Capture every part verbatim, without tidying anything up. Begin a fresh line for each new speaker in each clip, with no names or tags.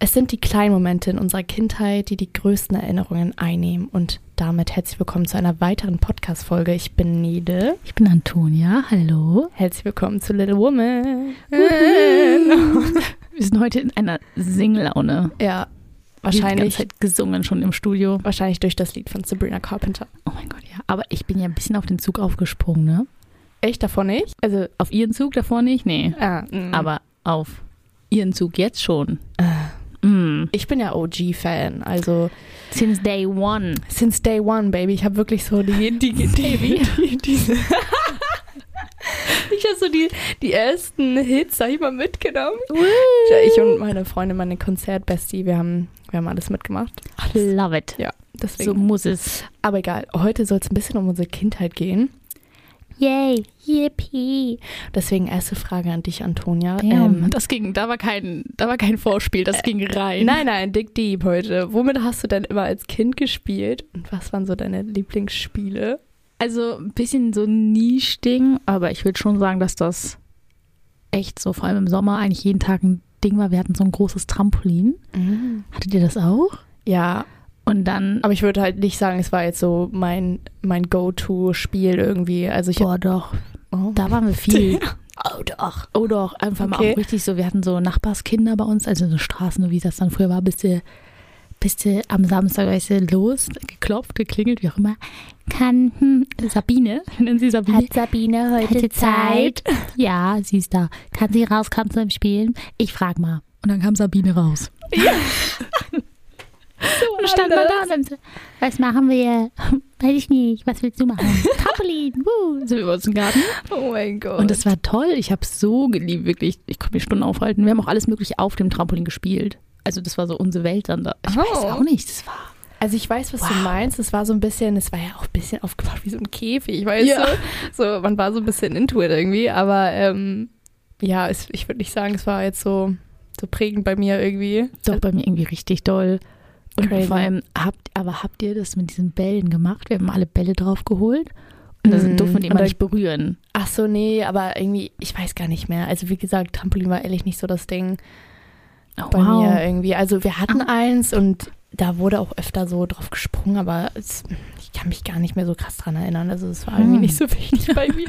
Es sind die kleinen Momente in unserer Kindheit, die die größten Erinnerungen einnehmen. Und damit herzlich willkommen zu einer weiteren Podcast-Folge. Ich bin Nede.
Ich bin Antonia. Hallo.
Herzlich willkommen zu Little Woman.
Wir sind heute in einer Singlaune.
Ja, wahrscheinlich.
Die ganze Zeit gesungen schon im Studio.
Wahrscheinlich durch das Lied von Sabrina Carpenter.
Oh mein Gott, ja. Aber ich bin ja ein bisschen auf den Zug aufgesprungen, ne?
Echt, davor nicht?
Also auf ihren Zug davor nicht? Nee.
Ah, mm.
Aber auf ihren Zug jetzt schon.
Äh.
Mm.
Ich bin ja O G-Fan, also
Since day one.
Since day one, baby. Ich habe wirklich so die, die, die, die, die diese ich habe so die, die ersten Hits, sag ich mal, mitgenommen. Ich und meine Freundin, meine Konzertbestie, wir haben, wir haben alles mitgemacht. Alles.
Love it.
Ja, deswegen.
So muss es.
Aber egal, heute soll es ein bisschen um unsere Kindheit gehen.
Yay, yippie.
Deswegen erste Frage an dich, Antonia.
Ähm, das ging, da war kein, da war kein Vorspiel, das äh, ging rein.
Nein, nein, dig deep heute. Womit hast du denn immer als Kind gespielt und was waren so deine Lieblingsspiele?
Also ein bisschen so ein Nischding, aber ich würde schon sagen, dass das echt so, vor allem im Sommer, eigentlich jeden Tag ein Ding war. Wir hatten so ein großes Trampolin.
Mhm.
Hattet ihr das auch?
Ja.
Und dann.
Aber ich würde halt nicht sagen, es war jetzt so mein, mein Go-To-Spiel irgendwie. Also ich
Boah, doch. Oh. Da waren wir viel.
Oh doch.
Oh doch, einfach
Okay.
mal auch richtig so. Wir hatten so Nachbarskinder bei uns, also so Straßen, wie das dann früher war, bist du, bist du am Samstag, weißt du, los, geklopft, geklingelt, wie auch immer. Kann hm, Sabine, nennen sie Sabine.
Hat Sabine heute
Hatte
Zeit?
Ja, sie ist da. Kann sie rauskommen zum Spielen? Ich frag mal. Und dann kam Sabine raus.
Ja.
Und stand mal da und dann so, was machen wir? Weiß ich nicht, was willst du machen? Trampolin, wuh, so über uns im Garten.
Oh mein Gott.
Und das war toll, ich habe es so geliebt, wirklich. Ich konnte mich Stunden aufhalten. Wir haben auch alles mögliche auf dem Trampolin gespielt. Also das war so unsere Welt dann da. Ich
Oh.
weiß auch nicht, das war...
Also ich weiß, was
Wow.
du meinst. Es war so ein bisschen, es war ja auch ein bisschen aufgebaut wie so ein Käfig, weißt
Ja.
du? So, man war so ein bisschen into it irgendwie. Aber ähm, ja, es, ich würde nicht sagen, es war jetzt so, so prägend bei mir irgendwie.
Doch bei mir irgendwie richtig doll. Und
Crazy.
vor allem, habt, aber habt ihr das mit diesen Bällen gemacht? Wir haben alle Bälle drauf geholt und da
Mhm.
durften wir die
Und
immer
da-
nicht berühren.
Ach so, nee, aber irgendwie, ich weiß gar nicht mehr. Also wie gesagt, Trampolin war ehrlich nicht so das Ding
Oh,
bei mir irgendwie. Also wir hatten eins und da wurde auch öfter so drauf gesprungen, aber es, ich kann mich gar nicht mehr so krass dran erinnern. Also es war irgendwie
Hm.
nicht so wichtig bei mir.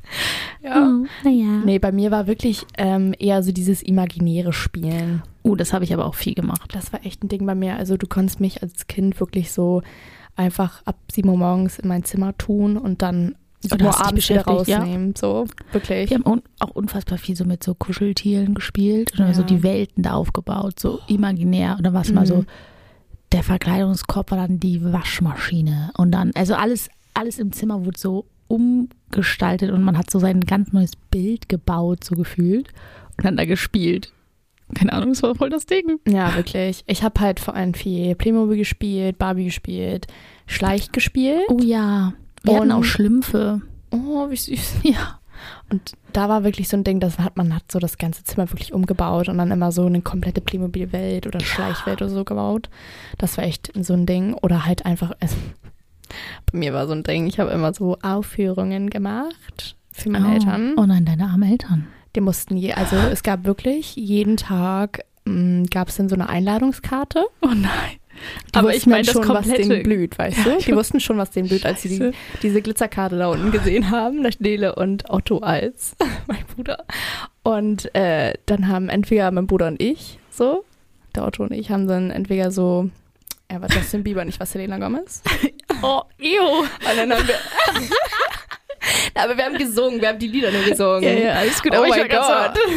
Ja.
Oh, naja.
Nee, bei mir war wirklich ähm, eher so dieses imaginäre Spielen.
Oh, das habe ich aber auch viel gemacht.
Das war echt ein Ding bei mir. Also du konntest mich als Kind wirklich so einfach ab sieben Uhr morgens in mein Zimmer tun und dann
Und
sieben Uhr
hast dich
abends wieder
beschäftigt, ja.
rausnehmen. So, wirklich.
Wir haben un- auch unfassbar viel so mit so Kuscheltieren gespielt und
Ja.
so die Welten da aufgebaut, so imaginär. Und dann war es mal
Mhm.
so, der Verkleidungskorb war dann die Waschmaschine. Und dann, also alles, alles im Zimmer wurde so umgestaltet und man hat so sein ganz neues Bild gebaut, so gefühlt. Und dann da gespielt. Keine Ahnung, das war voll das Ding.
Ja, wirklich. Ich habe halt vor allem viel Playmobil gespielt, Barbie gespielt, Schleich gespielt.
Oh ja, wir hatten
Und-
auch Schlümpfe.
Oh, wie süß.
Ja.
Und da war wirklich so ein Ding, das hat man hat so das ganze Zimmer wirklich umgebaut und dann immer so eine komplette Playmobil-Welt oder Schleichwelt oder so gebaut. Das war echt so ein Ding. Oder halt einfach, also, bei mir war so ein Ding, ich habe immer so Aufführungen gemacht für meine
oh.
Eltern.
Oh nein, deine armen Eltern.
Die mussten je, also es gab wirklich jeden Tag, gab es dann so eine Einladungskarte.
Oh nein.
Die
Aber
wussten
ich meine,
dann
das
schon, was
komplette-
denen blüht, weißt
Ja,
du?
ich
Die wussten schon, was denen blüht, als sie die,
Scheiße.
diese Glitzerkarte da unten gesehen haben, da Nele und Otto als mein Bruder. Und äh, dann haben entweder mein Bruder und ich so, der Otto und ich, haben dann entweder so, er war Justin Bieber, nicht was Selena Gomez.
Oh, ew.
Und dann haben wir, aber wir haben gesungen, wir haben die Lieder nur gesungen.
Ja, ja, alles gut.
Oh
aber ich
mein
war grad
Gott.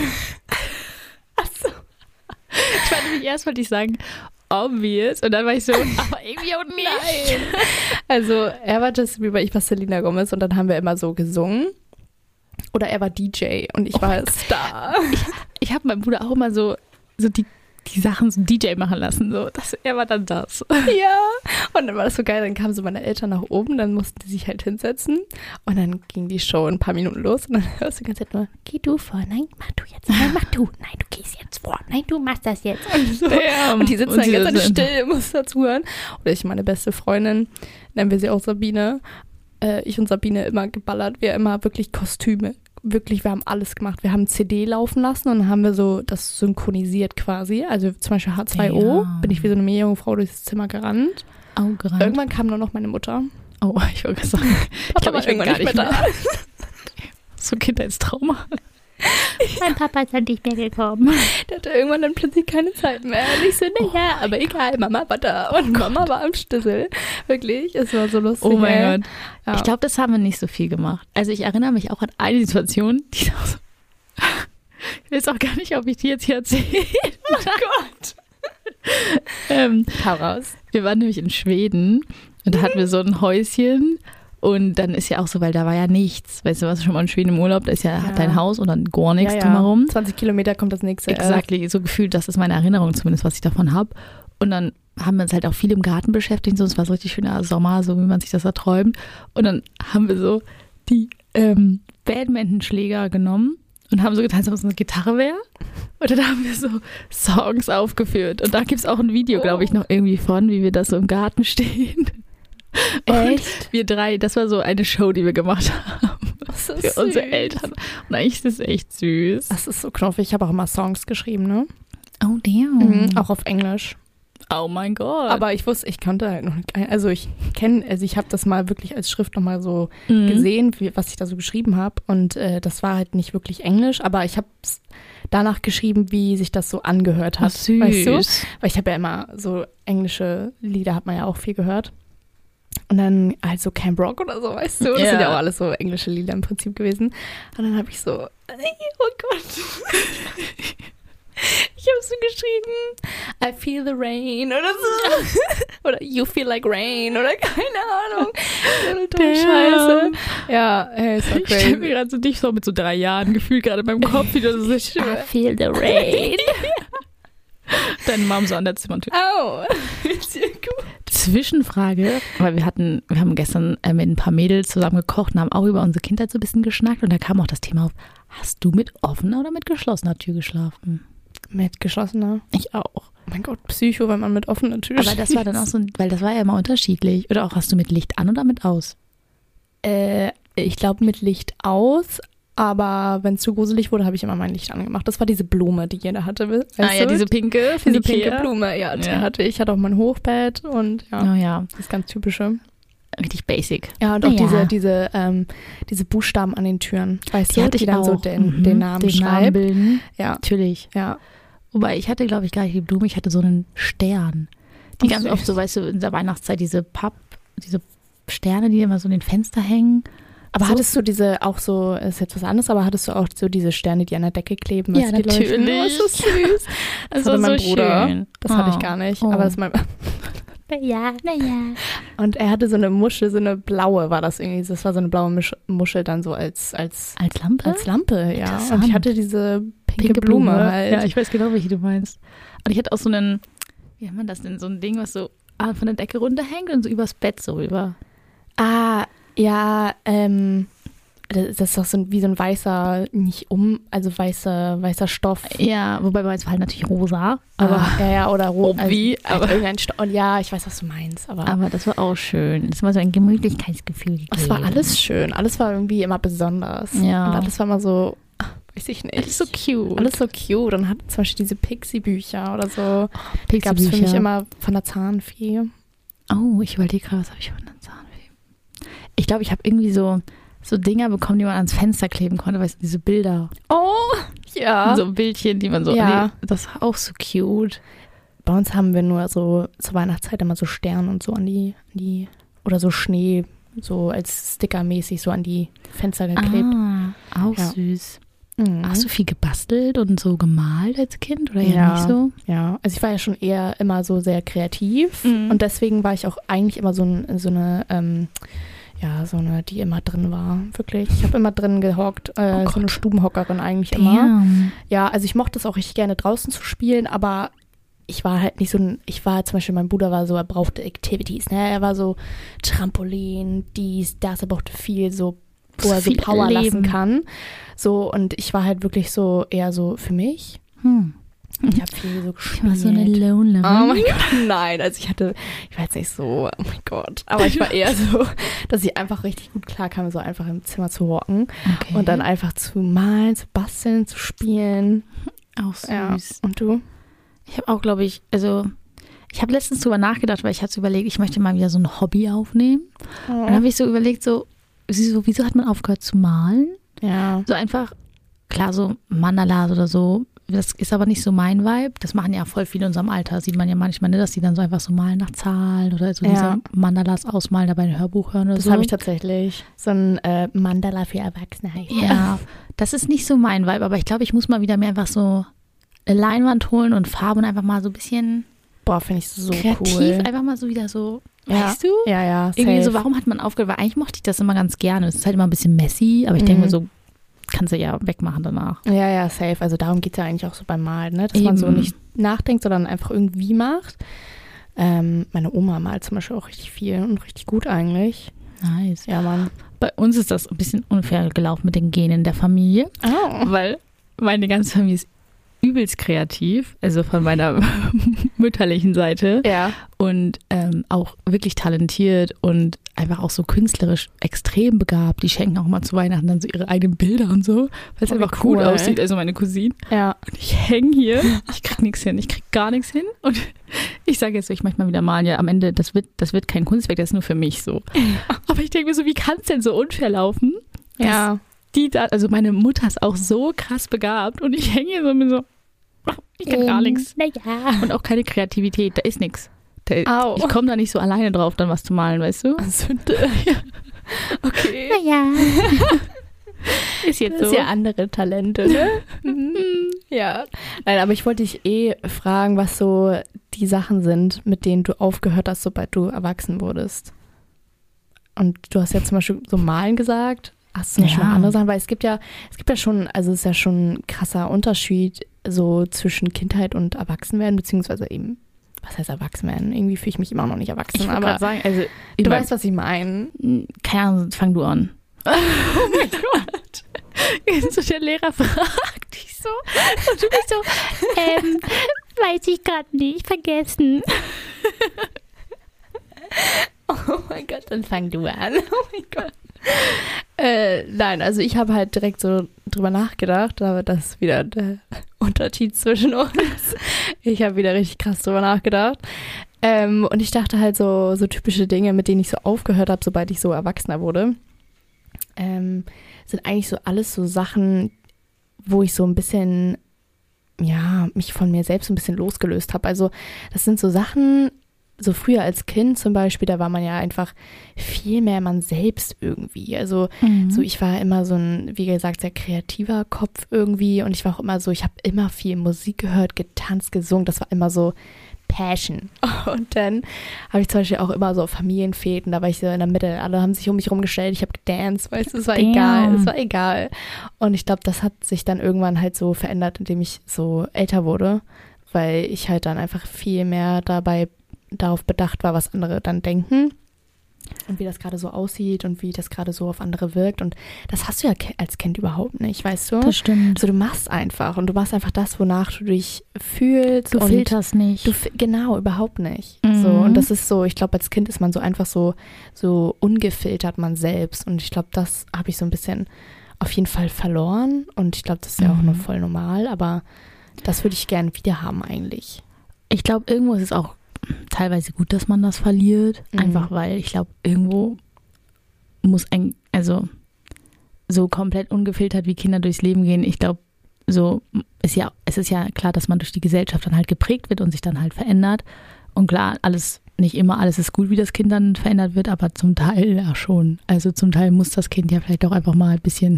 So, ich war nämlich erst, wollte ich sagen, obvious. Und dann war ich so, aber irgendwie auch nicht.
Also er war Justin Bieber, ich war Selena Gomez und dann haben wir immer so gesungen. Oder er war D J und ich
Oh
war
mein
Star.
Ich habe meinem Bruder auch immer so, so die, die Sachen so D J machen lassen. So. Das, er war dann das.
Ja. Und dann war das so geil, dann kamen so meine Eltern nach oben, dann mussten die sich halt hinsetzen und dann ging die Show ein paar Minuten los und dann hörst du die ganze Zeit nur, geh du vor, nein, mach du jetzt, nein, mach du, nein, du gehst jetzt vor, nein, du machst das jetzt. Und, so.
Ja,
und die sitzen
und
dann
sie
ganz
sitzen-
still, muss dazuhören. Oder ich, meine beste Freundin, nennen wir sie auch Sabine, äh, ich und Sabine immer geballert, wir immer wirklich Kostüme wirklich, wir haben alles gemacht. Wir haben C D laufen lassen und dann haben wir so das synchronisiert quasi. Also zum Beispiel H zwei O,
Ja.
bin ich wie so eine Meerjungfrau durchs Zimmer gerannt.
Oh, gerade.
Irgendwann kam nur noch meine Mutter.
Oh, ich wollte gerade sagen. Ich glaube, ich bin gar nicht mehr da. So Kindheitstrauma. Mein Papa ist dann nicht mehr gekommen.
Der hatte irgendwann dann plötzlich keine Zeit mehr. Und ich so, naja, aber egal, Mama war da. Und Mama war am Schlüssel. Wirklich, es war so lustig.
Oh mein
ey.
Gott.
Ja.
Ich glaube, das haben wir nicht so viel gemacht. Also ich erinnere mich auch an eine Situation, die auch so, ich weiß auch gar nicht, ob ich die jetzt hier erzähle.
Oh Gott.
ähm,
Hau raus.
wir waren nämlich in Schweden und da hatten wir so ein Häuschen. Und dann ist ja auch so, weil da war ja nichts. Weißt du, was schon mal in Schweden im Urlaub, da ist ja,
Ja.
hat dein Haus und dann gar nichts
Ja, ja.
drumherum.
zwanzig Kilometer kommt das nächste.
Exactly, so gefühlt, das ist meine Erinnerung zumindest, was ich davon habe. Und dann haben wir uns halt auch viel im Garten beschäftigt, so, es war so richtig schöner Sommer, so wie man sich das erträumt. Und dann haben wir so die ähm, Badmintonschläger genommen und haben so getan, als ob es eine Gitarre wäre. Und dann haben wir so Songs aufgeführt. Und da gibt es auch ein Video, glaube ich, noch irgendwie von, wie wir da so im Garten stehen.
Echt?
Und wir drei, das war so eine Show, die wir gemacht haben
Das ist
für
süß.
unsere Eltern. Und eigentlich ist das echt süß.
Das ist so knuffig. Ich habe auch immer Songs geschrieben, ne?
Oh, damn.
Mhm, auch auf Englisch.
Oh mein Gott.
Aber ich wusste, ich konnte halt noch nicht, also ich kenne, also ich habe das mal wirklich als Schrift nochmal so
Mhm.
gesehen, wie, was ich da so geschrieben habe. Und äh, das war halt nicht wirklich Englisch, aber ich habe es danach geschrieben, wie sich das so angehört hat.
Ach, süß.
Weißt du? Weil ich habe ja immer so englische Lieder, hat man ja auch viel gehört. Und dann halt so Camp Rock oder so, weißt du? Das
Ja.
sind ja auch alles so englische Lieder im Prinzip gewesen. Und dann habe ich so, oh Gott. Ich habe so geschrieben, I feel the rain oder so. Oder you feel like rain oder keine Ahnung. So eine dumme Scheiße. Ja, hey, ist so
Ich stelle mir
crazy.
gerade so dich so mit so drei Jahren gefühlt gerade beim Kopf, wie du so
I feel the rain.
deine Mom so an der Zimmertür.
Au. Ist ja gut.
Zwischenfrage, weil wir hatten, wir haben gestern äh, mit ein paar Mädels zusammen gekocht und haben auch über unsere Kindheit so ein bisschen geschnackt und da kam auch das Thema auf, hast du mit offener oder mit geschlossener Tür geschlafen?
Mit geschlossener.
Ich auch.
Oh mein Gott, Psycho, wenn man mit offener Tür
Aber das war dann auch so, weil das war ja immer unterschiedlich. Oder auch, hast du mit Licht an oder mit aus?
Äh, ich glaube mit Licht aus, aber wenn es zu gruselig wurde, habe ich immer mein Licht angemacht. Das war diese Blume, die jeder hatte. Weißt
Ah ja,
du?
diese pinke, von
diese
Ikea.
pinke Blume, ja, die
Ja.
hatte ich. Ich hatte auch mein Hochbett und ja,
Oh ja,
das ganz typische.
richtig basic.
Ja, und auch
Ja.
diese, diese, ähm, diese Buchstaben an den Türen. Weißt
Die
du,
hatte
die
ich
dann
auch.
so den,
Mhm.
den Namen
den Namen
schreibt.
bilden.
Ja,
Natürlich.
ja.
Wobei, ich hatte, glaube ich, gar nicht die Blume, ich hatte so einen Stern. Die
Ach,
ganz
süß.
oft so, weißt du, in der Weihnachtszeit, diese Papp, diese Sterne, die immer so in den Fenster hängen.
Aber
So-
hattest du diese auch so, ist jetzt was anderes, aber hattest du auch so diese Sterne, die an der Decke kleben?
Ja,
weißt du, die leuchten?
natürlich.
Oh, ist so süß. Das
Das
hatte
war
mein
so
Bruder.
schön.
Das hatte ich
Oh.
gar nicht.
Oh.
Aber das ist mein
Ja, naja.
Und er hatte so eine Muschel, so eine blaue war das irgendwie. Das war so eine blaue Misch Muschel dann so als, als,
Als Lampe?
als Lampe, ja.
Interessant.
Und ich hatte diese pinke, Blume, halt.
Ja, ich weiß genau, welche du meinst. Und ich hatte auch so einen, wie nennt man das denn, so ein Ding, was so ah, von der Decke runterhängt und so übers Bett so rüber.
ah, ja, ähm, das ist doch so ein, wie so ein weißer, nicht um, also weißer, weißer Stoff.
Ja, wobei bei uns war halt natürlich rosa. Aber,
Ah, ja, ja, oder rot.
Ob wie,
also,
aber-
irgendein Stoff. Und ja, ich weiß, was du meinst, aber,
aber das war auch schön. Das war so ein Gemütlichkeitsgefühl.
es war
gegeben.
alles schön. Alles war irgendwie immer besonders.
Ja.
Und alles war immer so, ach, weiß ich nicht.
Alles so cute.
Alles so cute. Und hat zum Beispiel diese Pixie-Bücher oder so.
Pixie
Gab es für mich
Bücher.
immer von der Zahnfee.
Oh, ich überlege gerade, was habe ich von der Zahnfee? Ich glaube, ich habe irgendwie so, so Dinger bekommen, die man ans Fenster kleben konnte, weißt du, diese Bilder.
Oh, ja.
So Bildchen, die man so,
Ja.
nee, das war auch so cute.
Bei uns haben wir nur so zur Weihnachtszeit immer so Sterne und so an die, an die oder so Schnee, so als Sticker-mäßig so an die Fenster geklebt.
Ah, auch
Ja.
süß.
Mhm.
Hast du viel gebastelt und so gemalt als Kind oder eher
Ja.
nicht so?
Ja, also ich war ja schon eher immer so sehr kreativ
Mhm.
und deswegen war ich auch eigentlich immer so, ein, so eine, ähm, ja, so eine, die immer drin war, wirklich. Ich habe immer drin gehockt, äh,
Oh
so eine
Gott.
Stubenhockerin eigentlich immer.
Damn.
Ja, also ich mochte es auch richtig gerne draußen zu spielen, aber ich war halt nicht so ein, ich war zum Beispiel, mein Bruder war so, er brauchte Activities, ne? Er war so Trampolin, dies, das, er brauchte viel so, wo er so
Viel
Power
erleben.
lassen kann. So, und ich war halt wirklich so eher so für mich.
Hm.
Ich habe viel so gespielt.
Ich war so eine Lone Lemon.
Oh mein Gott, nein. Also ich hatte, ich war jetzt nicht so, oh mein Gott. Aber ich war eher so, dass ich einfach richtig gut klarkam, so einfach im Zimmer zu hocken
Okay.
und dann einfach zu malen, zu basteln, zu spielen.
Auch süß.
Ja. Und du?
Ich habe auch, glaube ich, also ich habe letztens drüber nachgedacht, weil ich hatte so überlegt, ich möchte mal wieder so ein Hobby aufnehmen.
Oh.
Und dann habe ich so überlegt, so, wieso, wieso hat man aufgehört zu malen?
Ja.
So einfach, klar, so Mandalas oder so, das ist aber nicht so mein Vibe. Das machen ja voll viele in unserem Alter. Sieht man ja manchmal, ne, dass die dann so einfach so malen nach Zahlen oder so
Ja.
diese Mandalas ausmalen, dabei ein Hörbuch hören oder
Das
so.
habe ich tatsächlich. So ein äh, Mandala für Erwachsene heißt.
Ja, das ist nicht so mein Vibe, aber ich glaube, ich muss mal wieder mir einfach so eine Leinwand holen und Farbe und einfach mal so ein bisschen
Boah, finde ich so
kreativ,
cool.
einfach mal so wieder so,
Ja.
weißt du?
Ja, ja,
Irgendwie
safe.
so, warum hat man aufgehört? Weil eigentlich mochte ich das immer ganz gerne. Es ist halt immer ein bisschen messy, aber ich denke
Mhm.
mir so, kannst du ja wegmachen danach.
Ja, ja, safe. Also darum geht es ja eigentlich auch so beim Malen, ne? Dass man so
Eben.
nicht nachdenkt, sondern einfach irgendwie macht. Ähm, meine Oma malt zum Beispiel auch richtig viel und richtig gut eigentlich.
Nice.
Ja, Mann.
Bei uns ist das ein bisschen unfair gelaufen mit den Genen der Familie,
Oh.
weil meine ganze Familie ist übelst kreativ, also von meiner mütterlichen Seite
Ja.
und ähm, auch wirklich talentiert und einfach auch so künstlerisch extrem begabt. Die schenken auch mal zu Weihnachten dann so ihre eigenen Bilder und so, weil es
Oh, wie
einfach cool
cool.
aussieht. Also meine Cousine.
Ja.
Und ich hänge hier, ich krieg nichts hin, ich krieg gar nichts hin. Und ich sage jetzt so, ich möchte mal wieder malen, ja, am Ende, das wird, das wird kein Kunstwerk, das ist nur für mich so. Aber ich denke mir so, wie kann es denn so unfair laufen? dass
Ja.
Die da, also meine Mutter ist auch so krass begabt und ich hänge hier so mit so, ich kann gar nichts.
Naja.
Und auch keine Kreativität, da ist nichts. Da,
Au.
ich komme da nicht so alleine drauf, dann was zu malen, weißt du?
Sünde. Okay.
Naja. Ist jetzt
Das
so.
ist ja andere Talente, ne? Mhm. Ja. Nein, aber ich wollte dich eh fragen, was so die Sachen sind, mit denen du aufgehört hast, sobald du erwachsen wurdest. Und du hast ja zum Beispiel so Malen gesagt. Hast du zum Beispiel
Ja.
noch andere Sachen? Weil es gibt ja, es gibt ja schon, also es ist ja schon ein krasser Unterschied so zwischen Kindheit und Erwachsenwerden, beziehungsweise eben, was heißt Erwachsenwerden? Irgendwie fühle ich mich immer noch nicht erwachsen,
Ich wollte
aber
gerade sagen, also
du weißt, was ich meine.
keine Ahnung, fang du an. Oh mein Gott. So der Lehrer fragt dich so und du bist so, ähm, weiß ich gerade nicht, vergessen.
Oh mein Gott, dann fang du an. Oh mein Gott. Äh, nein, also ich habe halt direkt so drüber nachgedacht, aber das ist wieder der Unterschied zwischen uns. Ich habe wieder richtig krass drüber nachgedacht. Ähm, und ich dachte halt so, so typische Dinge, mit denen ich so aufgehört habe, sobald ich so erwachsener wurde, ähm, sind eigentlich so alles so Sachen, wo ich so ein bisschen, ja, mich von mir selbst so ein bisschen losgelöst habe. Also das sind so Sachen, so früher als Kind zum Beispiel, da war man ja einfach viel mehr man selbst irgendwie. Also
Mhm.
so ich war immer so ein, wie gesagt, sehr kreativer Kopf irgendwie und ich war auch immer so, ich habe immer viel Musik gehört, getanzt, gesungen, das war immer so Passion. Und dann habe ich zum Beispiel auch immer so Familienfäden, da war ich so in der Mitte, alle haben sich um mich rumgestellt, ich habe gedanced, weißt du, es war
Damn.
egal, es war egal. Und ich glaube, das hat sich dann irgendwann halt so verändert, indem ich so älter wurde, weil ich halt dann einfach viel mehr dabei darauf bedacht war, was andere dann denken und wie das gerade so aussieht und wie das gerade so auf andere wirkt. Und das hast du ja ke- als Kind überhaupt nicht, weißt du?
Das stimmt.
Also du machst einfach und du machst einfach das, wonach du dich fühlst.
Du
und
filterst nicht.
Du, fi- genau, überhaupt nicht.
Mhm.
So, und das ist so, ich glaube, als Kind ist man so einfach so, so ungefiltert man selbst. Und ich glaube, das habe ich so ein bisschen auf jeden Fall verloren. Und ich glaube, das ist ja auch
Mhm.
nur voll normal, aber das würde ich gerne wieder haben eigentlich.
Ich glaube, irgendwo ist es auch teilweise gut, dass man das verliert.
Mhm.
Einfach weil ich glaube, irgendwo muss ein, also so komplett ungefiltert wie Kinder durchs Leben gehen. Ich glaube, so ist ja, es ist ja klar, dass man durch die Gesellschaft dann halt geprägt wird und sich dann halt verändert. Und klar, alles, nicht immer alles ist gut, wie das Kind dann verändert wird, aber zum Teil ja schon. Also zum Teil muss das Kind ja vielleicht auch einfach mal ein bisschen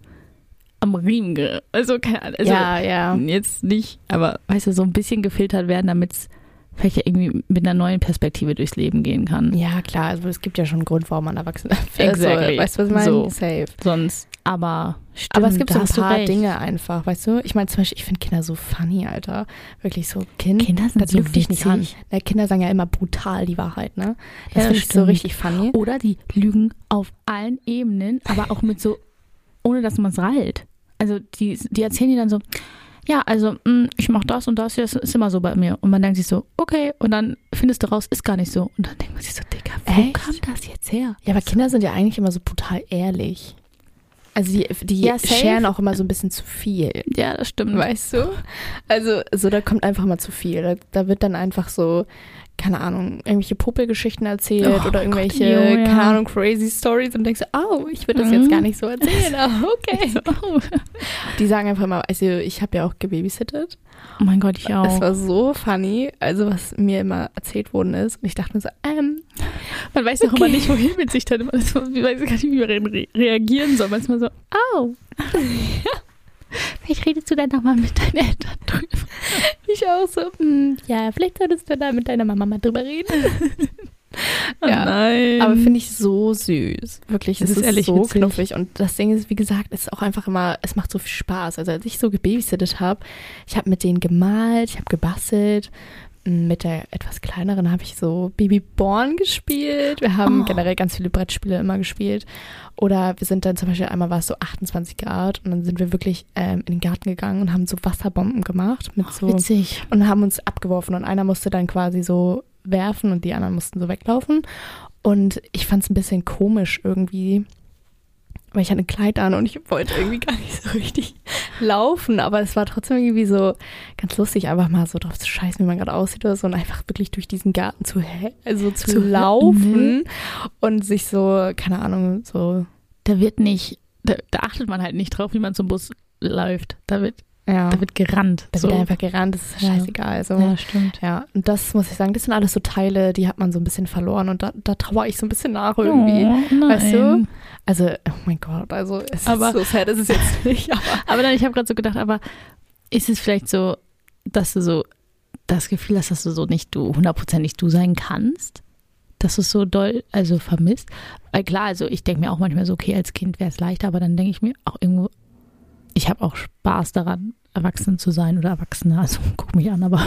am Riemen, ge- also keine Ahnung, also
ja, ja.
jetzt nicht, aber weißt du, so ein bisschen gefiltert werden, damit es vielleicht ja irgendwie mit einer neuen Perspektive durchs Leben gehen kann.
Ja, klar, also es gibt ja schon einen Grund, warum man erwachsen ist.
Exactly.
Also, weißt du, was ich meine?
So.
Safe.
Sonst, aber stimmt,
Aber es gibt
da
so ein
hast du
paar
recht.
Dinge einfach, weißt du? Ich meine zum Beispiel, ich finde Kinder so funny, Alter. Wirklich so, Kind,
Kinder sind
das
so
lügt dich nicht an.
witzig.
Na, Kinder sagen ja immer brutal die Wahrheit, ne? Das
Ja,
finde ich so
stimmt.
richtig funny.
Oder die lügen auf allen Ebenen, aber auch mit so, ohne dass man es rallt. Also die, die erzählen dir dann so, ja, also mh, ich mache das und das, das ist immer so bei mir. Und man denkt sich so, okay, und dann findest du raus, ist gar nicht so. Und dann denkt man sich so, Digga, wo
Echt?
kam das jetzt her?
Ja, aber Kinder sind ja eigentlich immer so brutal ehrlich. Also die, die
Ja, safe.
scheren auch immer so ein bisschen zu viel.
Ja, das stimmt.
Weißt du? Also so, da kommt einfach mal zu viel. Da, da wird dann einfach so, keine Ahnung, irgendwelche Popelgeschichten erzählt
Oh
oder
Gott,
irgendwelche,
jo, ja.
keine Ahnung, crazy Stories und denkst so, oh, ich würde das
Mhm.
jetzt gar nicht so erzählen, aber okay.
So, oh.
Die sagen einfach immer, also ich habe ja auch gebabysittet.
oh mein Gott, ich auch.
Es war so funny, also was mir immer erzählt worden ist. Und ich dachte mir so, ähm,
Man weiß auch
okay.
immer nicht, wohin mit sich dann immer. Ich weiß gar nicht, wie man re reagieren soll. Manchmal so, au. Vielleicht redest du dann nochmal mit deinen Eltern drüber.
ich auch so, hm, ja, vielleicht solltest du da mit deiner Mama mal drüber reden.
Oh
Ja,
nein.
Aber finde ich so süß. Wirklich,
Das
es
ist
ist,
ehrlich
so
witzig.
knuffig. Und das Ding ist, wie gesagt, es ist auch einfach immer, es macht so viel Spaß. Also als ich so gebabysittet habe, ich habe mit denen gemalt, ich habe gebastelt. Mit der etwas kleineren habe ich so Babyborn gespielt. Wir haben
Oh.
generell ganz viele Brettspiele immer gespielt. Oder wir sind dann zum Beispiel, einmal war es so achtundzwanzig Grad und dann sind wir wirklich ähm, in den Garten gegangen und haben so Wasserbomben gemacht. Mit so,
Witzig.
und haben uns abgeworfen und einer musste dann quasi so werfen und die anderen mussten so weglaufen. Und ich fand es ein bisschen komisch irgendwie, weil ich hatte ein Kleid an und ich wollte irgendwie gar nicht so richtig laufen, aber es war trotzdem irgendwie so ganz lustig, einfach mal so drauf zu scheißen, wie man gerade aussieht oder so und einfach wirklich durch diesen Garten zu, also zu,
Zu
laufen und sich so, keine Ahnung, so,
Da wird nicht, da, da achtet man halt nicht drauf, wie man zum Bus läuft. Da wird,
ja,
da wird gerannt.
da
so.
wird einfach gerannt, das ist
Ja.
scheißegal. Also,
Ja, stimmt.
ja, und das muss ich sagen, das sind alles so Teile, die hat man so ein bisschen verloren und da, da trauere ich so ein bisschen nach irgendwie.
Oh, nein.
Weißt du? Also, oh mein Gott, also es
Aber-
ist so sad, ist es jetzt nicht, aber
Aber dann, ich habe gerade so gedacht, aber ist es vielleicht so, dass du so das Gefühl hast, dass du so nicht du hundertprozentig du sein kannst? Dass du es so doll, also vermisst? Weil klar, also ich denke mir auch manchmal so, okay, als Kind wäre es leichter, aber dann denke ich mir auch irgendwo, ich habe auch Spaß daran, erwachsen zu sein oder Erwachsener, also guck mich an, aber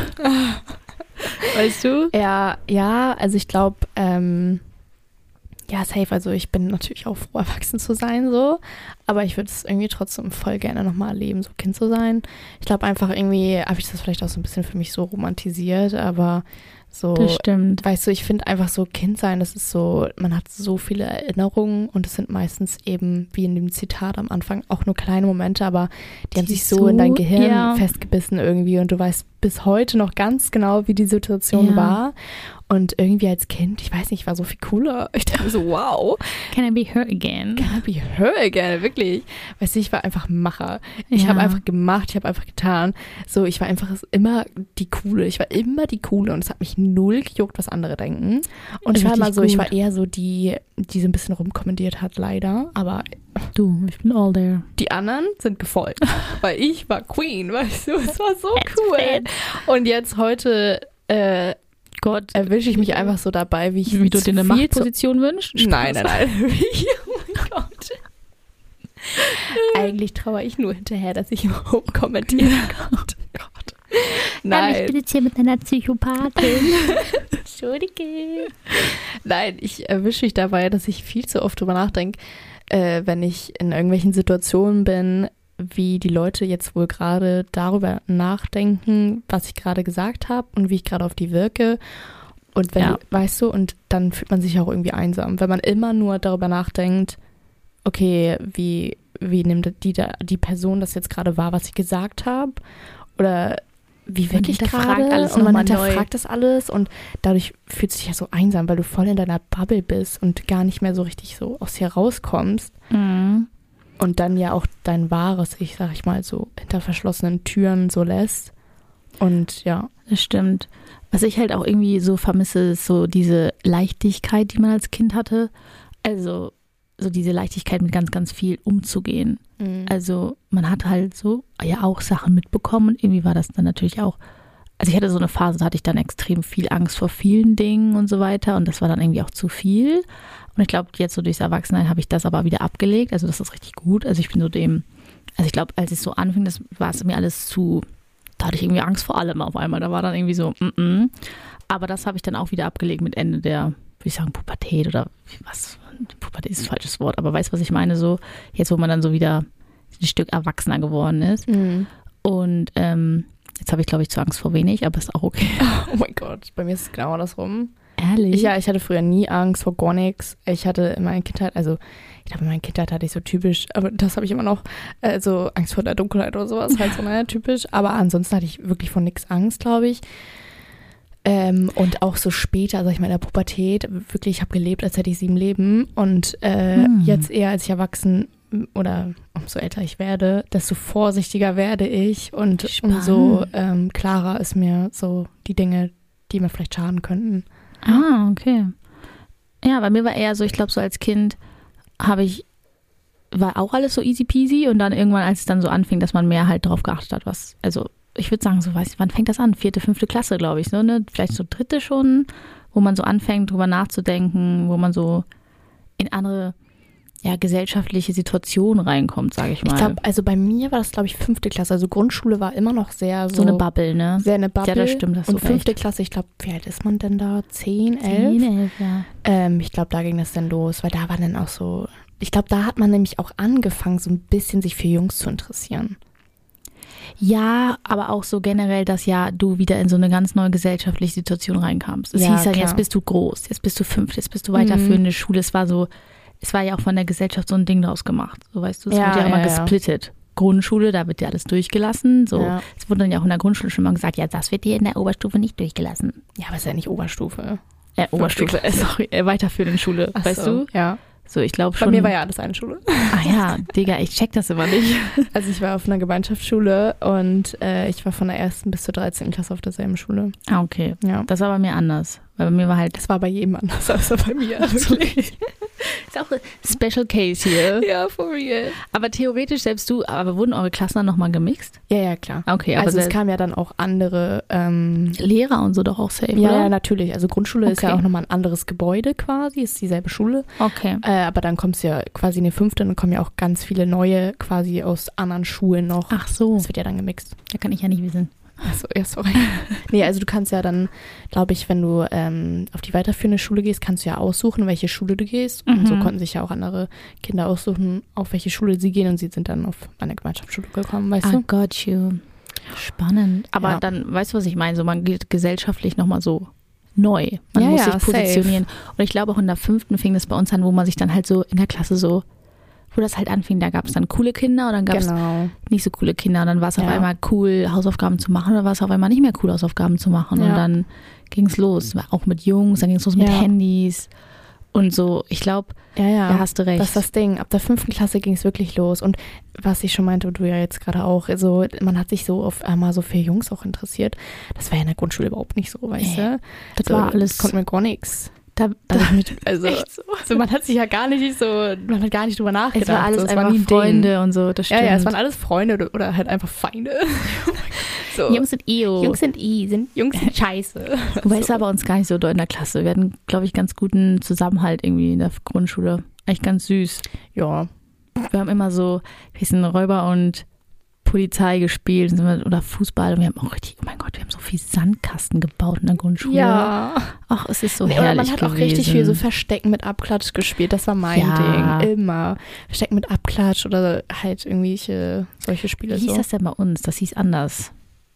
weißt du?
ja, ja, also ich glaube, ähm, ja, safe, also ich bin natürlich auch froh, erwachsen zu sein, so, aber ich würde es irgendwie trotzdem voll gerne nochmal erleben, so Kind zu sein. Ich glaube einfach irgendwie, habe ich das vielleicht auch so ein bisschen für mich so romantisiert, aber so,
Das stimmt.
weißt du, ich finde einfach so Kind sein, das ist so, man hat so viele Erinnerungen und es sind meistens eben, wie in dem Zitat am Anfang, auch nur kleine Momente, aber die haben
Die
sich so in dein
so,
Gehirn
ja.
festgebissen irgendwie und du weißt bis heute noch ganz genau, wie die Situation
Ja.
war. Und irgendwie als Kind, ich weiß nicht, war so viel cooler. Ich dachte so, wow,
Can I be her again?
can I be her again, wirklich. Weißt du, ich war einfach Macher. Ich
Ja.
habe einfach gemacht, ich habe einfach getan. So, ich war einfach immer die Coole. Ich war immer die Coole und es hat mich null gejuckt, was andere denken. Und ich war
Richtig
immer so, ich
gut.
war eher so die, die so ein bisschen rumkommentiert hat, leider. Aber
Du, ich bin all there.
die anderen sind gefolgt, weil ich war Queen, weißt du, es war so
That's
cool.
bad.
Und jetzt heute äh,
Gott,
erwische ich mich einfach so dabei, wie ich
wie du
zu
dir eine
viel zu-
Machtposition wünschst?
Nein, nein, nein. oh mein Gott. Eigentlich trauere ich nur hinterher, dass ich immer rumkommentieren konnte. Gott. Nein,
jetzt hier mit einer Psychopathin.
Entschuldige. Nein, ich erwische mich dabei, dass ich viel zu oft drüber nachdenke, äh, wenn ich in irgendwelchen Situationen bin, wie die Leute jetzt wohl gerade darüber nachdenken, was ich gerade gesagt habe und wie ich gerade auf die wirke. Und wenn
Ja.
du, weißt du, und dann fühlt man sich auch irgendwie einsam, wenn man immer nur darüber nachdenkt, okay, wie, wie nimmt die, da- die Person das jetzt gerade wahr, was ich gesagt habe? Oder wie
Man
wirklich
hinterfragt
gerade?
alles
und man
noch mal neu.
hinterfragt das alles und dadurch fühlt sich ja so einsam, weil du voll in deiner Bubble bist und gar nicht mehr so richtig so aus dir rauskommst.
Mhm.
Und dann ja auch dein wahres Ich, sag ich mal, so hinter verschlossenen Türen so lässt. Und ja.
Das stimmt. Was ich halt auch irgendwie so vermisse, ist so diese Leichtigkeit, die man als Kind hatte. Also so diese Leichtigkeit, mit ganz, ganz viel umzugehen. Also man hat halt so ja auch Sachen mitbekommen und irgendwie war das dann natürlich auch, also ich hatte so eine Phase, da hatte ich dann extrem viel Angst vor vielen Dingen und so weiter und das war dann irgendwie auch zu viel. Und ich glaube, jetzt so durchs Erwachsensein habe ich das aber wieder abgelegt, also das ist richtig gut. Also ich bin so dem, also ich glaube, als es so anfing, das war es mir alles zu, da hatte ich irgendwie Angst vor allem auf einmal, da war dann irgendwie so, mm -mm. Aber das habe ich dann auch wieder abgelegt mit Ende der, würde ich sagen, Pubertät oder was, Pubertät ist ein falsches Wort, aber weißt du, was ich meine, so jetzt, wo man dann so wieder ein Stück erwachsener geworden ist.
Mhm.
Und ähm, jetzt habe ich, glaube ich, zu Angst vor wenig, aber ist auch okay.
Oh mein Gott, bei mir ist es genau andersrum.
Ehrlich?
Ich, ja, ich hatte früher nie Angst vor gar nichts. Ich hatte in meiner Kindheit, also ich glaube, in meiner Kindheit hatte ich so typisch, aber das habe ich immer noch, äh, so Angst vor der Dunkelheit oder sowas, halt so, naja, typisch. Aber ansonsten hatte ich wirklich vor nichts Angst, glaube ich. Ähm, und auch so später, sag ich mal, in der Pubertät, wirklich, ich habe gelebt, als hätte ich sieben Leben. Und äh, hm. jetzt eher, als ich erwachsen oder umso älter ich werde, desto vorsichtiger werde ich und
Spannend.
umso ähm, klarer ist mir so die Dinge, die mir vielleicht schaden könnten.
Ah, okay. Ja, bei mir war eher so, ich glaube, so als Kind habe ich, war auch alles so easy peasy und dann irgendwann, als es dann so anfing, dass man mehr halt drauf geachtet hat, was, also ich würde sagen, so, weiß ich, wann fängt das an? Vierte, fünfte Klasse, glaube ich, so, ne? Vielleicht so dritte schon, wo man so anfängt, drüber nachzudenken, wo man so in andere, ja, gesellschaftliche Situationen reinkommt, sage ich mal.
Ich glaube, also bei mir war das, glaube ich, fünfte Klasse. Also Grundschule war immer noch sehr so.
So eine Bubble, ne?
Sehr eine Bubble.
Ja, das stimmt. Das
und
so
fünfte
echt.
Klasse, ich glaube, wie alt ist man denn da? Zehn, elf?
Zehn, elf, ja.
Ähm, ich glaube, da ging das dann los, weil da war dann auch so, ich glaube, da hat man nämlich auch angefangen, so ein bisschen sich für Jungs zu interessieren.
Ja, aber auch so generell, dass ja du wieder in so eine ganz neue gesellschaftliche Situation reinkamst. Es
Ja,
hieß halt,
klar.
jetzt bist du groß, jetzt bist du fünf, jetzt bist du weiterführende
Mhm.
Schule. Es war so, es war ja auch von der Gesellschaft so ein Ding draus gemacht. So, weißt du, es
Ja,
wird ja immer
ja, ja.
gesplittet. Grundschule, da wird ja alles durchgelassen. So,
Ja.
es wurde dann ja auch in der Grundschule schon mal gesagt, ja, das wird dir in der Oberstufe nicht durchgelassen.
Ja, aber ist ja nicht Oberstufe.
Äh, Oberstufe, äh, sorry, äh, weiterführende Schule,
Ach
weißt
so,
du?
Ja.
So, ich glaube
Bei
schon.
mir war ja alles eine Schule.
Ah ja, Digga, ich check das immer nicht.
Also ich war auf einer Gemeinschaftsschule und äh, ich war von der ersten bis zur dreizehnten Klasse auf derselben Schule.
Ah, okay.
Ja.
Das war bei mir anders. Weil bei mir war halt.
Das war bei jedem anders, außer bei mir. Wirklich.
Ist auch ein Special Case hier.
Ja, for real.
Aber theoretisch selbst du, aber wurden eure Klassen dann nochmal gemixt?
Ja, ja, klar.
Okay, aber
Also es
selbst
kamen ja dann auch andere ähm,
Lehrer und so doch auch safe,
ja,
oder?
ja, natürlich. Also Grundschule ist ja
Okay.
auch nochmal ein anderes Gebäude quasi, ist dieselbe Schule.
Okay.
Äh, aber dann kommst du ja quasi in die fünfte und dann kommen ja auch ganz viele neue quasi aus anderen Schulen noch.
Ach so,
Das wird ja dann gemixt.
da kann ich ja nicht wissen.
Achso, ja, sorry. Nee, also du kannst ja dann, glaube ich, wenn du ähm, auf die weiterführende Schule gehst, kannst du ja aussuchen, welche Schule du gehst. Und
Mhm.
so konnten sich ja auch andere Kinder aussuchen, auf welche Schule sie gehen. Und sie sind dann auf meine Gemeinschaftsschule gekommen, weißt
I
du?
got you. Spannend. Aber
Ja.
dann, weißt du, was ich meine? So, man geht gesellschaftlich nochmal so neu. Man
Ja,
muss
ja,
sich positionieren. Und ich glaube auch in der fünften fing das bei uns an, wo man sich dann halt so in der Klasse so, wo das halt anfing, da gab es dann coole Kinder und dann gab es
Genau.
nicht so coole Kinder. Und dann war es auf
Ja.
einmal cool, Hausaufgaben zu machen, oder war es auf einmal nicht mehr cool, Hausaufgaben zu machen. Und
Ja.
dann ging es los. Auch mit Jungs, dann ging es los mit
Ja.
Handys und so. Ich glaube,
Ja, ja.
da hast du recht.
Das ist das Ding. Ab der fünften Klasse ging es wirklich los. Und was ich schon meinte, und du ja jetzt gerade auch, also man hat sich so auf einmal so für Jungs auch interessiert. Das war ja in der Grundschule überhaupt nicht so, weißt
Nee,
du?
das
so,
war alles.
Konnte mir gar nichts.
Da, da,
Also,
echt so.
so, man hat sich ja gar nicht so, man hat gar nicht drüber nachgedacht.
Es war alles
so, es
einfach
nie ein Ding.
Freunde und so, das
Ja,
stimmt.
ja, es waren alles Freunde oder, oder halt einfach Feinde. so.
Jungs sind Eo.
Jungs sind I, sind Jungs sind scheiße.
Wobei es
so.
war bei uns gar nicht so doll in der Klasse. Wir hatten, glaube ich, ganz guten Zusammenhalt irgendwie in der Grundschule. Echt ganz süß.
Ja.
Wir haben immer so, wir sind Räuber und Polizei gespielt sind wir- oder Fußball und wir haben auch richtig, oh mein Gott, wir haben so viel Sandkasten gebaut in der Grundschule.
Ja.
Ach, es ist so
Nee, oder
herrlich
man hat
gewesen.
auch richtig viel so Verstecken mit Abklatsch gespielt. Das war mein
Ja.
Ding. Immer. Verstecken mit Abklatsch oder halt irgendwelche solche Spiele.
Wie hieß
so.
das denn bei uns? Das hieß anders.